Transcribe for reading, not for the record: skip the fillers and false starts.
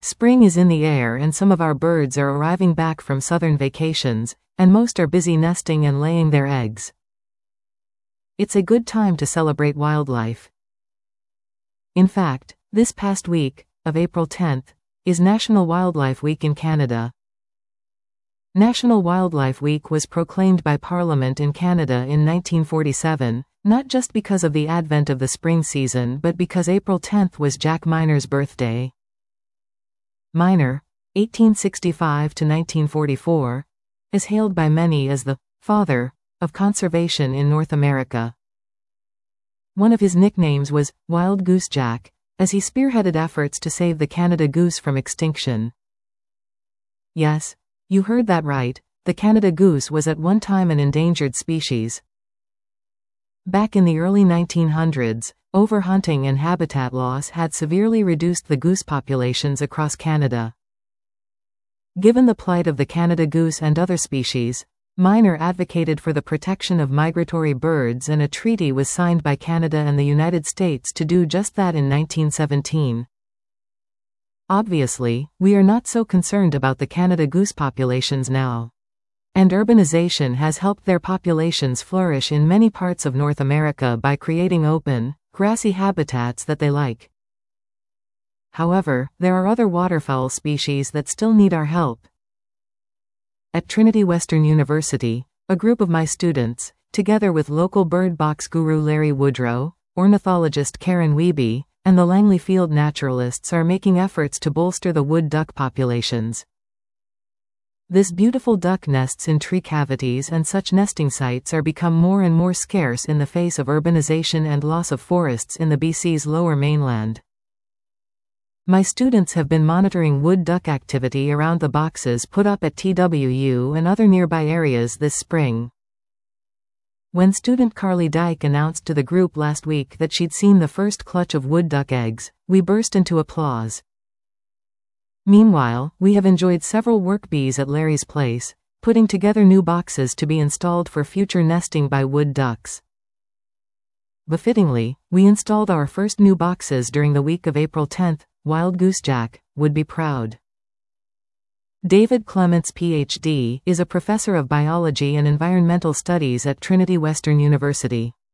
Spring is in the air and some of our birds are arriving back from southern vacations, and most are busy nesting and laying their eggs. It's a good time to celebrate wildlife. In fact, this past week, of April 10th, is National Wildlife Week in Canada. National Wildlife Week was proclaimed by Parliament in Canada in 1947, not just because of the advent of the spring season but because April 10th was Jack Miner's birthday. Miner, 1865 to 1944, is hailed by many as the father of conservation in North America. One of his nicknames was Wild Goose Jack, as he spearheaded efforts to save the Canada goose from extinction. Yes, you heard that right, the Canada goose was at one time an endangered species. Back in the early 1900s, overhunting and habitat loss had severely reduced the goose populations across Canada. Given the plight of the Canada goose and other species, Miner advocated for the protection of migratory birds, and a treaty was signed by Canada and the United States to do just that in 1917. Obviously, we are not so concerned about the Canada goose populations now. And urbanization has helped their populations flourish in many parts of North America by creating open, grassy habitats that they like. However, there are other waterfowl species that still need our help. At Trinity Western University, a group of my students, together with local bird box guru Larry Woodrow, ornithologist Karen Wiebe, and the Langley Field naturalists, are making efforts to bolster the wood duck populations. This beautiful duck nests in tree cavities, and such nesting sites are become more and more scarce in the face of urbanization and loss of forests in the BC's lower mainland. My students have been monitoring wood duck activity around the boxes put up at TWU and other nearby areas this spring. When student Carly Dyke announced to the group last week that she'd seen the first clutch of wood duck eggs, we burst into applause. Meanwhile, we have enjoyed several work bees at Larry's place, putting together new boxes to be installed for future nesting by wood ducks. Befittingly, we installed our first new boxes during the week of April 10th. Wild Goose Jack would be proud. David Clements, Ph.D., is a professor of biology and environmental studies at Trinity Western University.